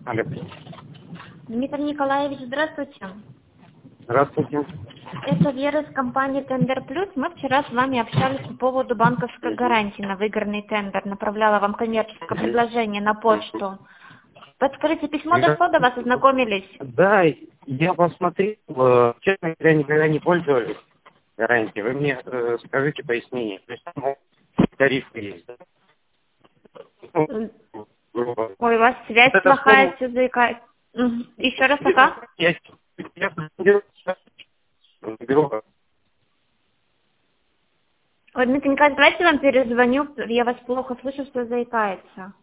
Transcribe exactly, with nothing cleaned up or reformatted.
Алло. Дмитрий Николаевич, здравствуйте. Здравствуйте. Это Вера из компании Тендер Плюс. Мы вчера с вами общались по поводу банковской гарантии на выигранный тендер. Направляла вам коммерческое предложение на почту. Подскажите, письмо Я- дошло до вас, ознакомились? Да, я посмотрел, э, честно говоря, никогда не пользовались гарантией. Вы мне э, скажите пояснение. То есть там тарифы есть, да? Ну, М, грубо. Ой, у вас связь Вот эта плохая, сумма, все заикает. Мгм. Еще раз, ага. я, я посмотрел сейчас, грубо. Ой, Дмитрий Николаевич, давайте я вам перезвоню. Я вас плохо слышу, что заикается.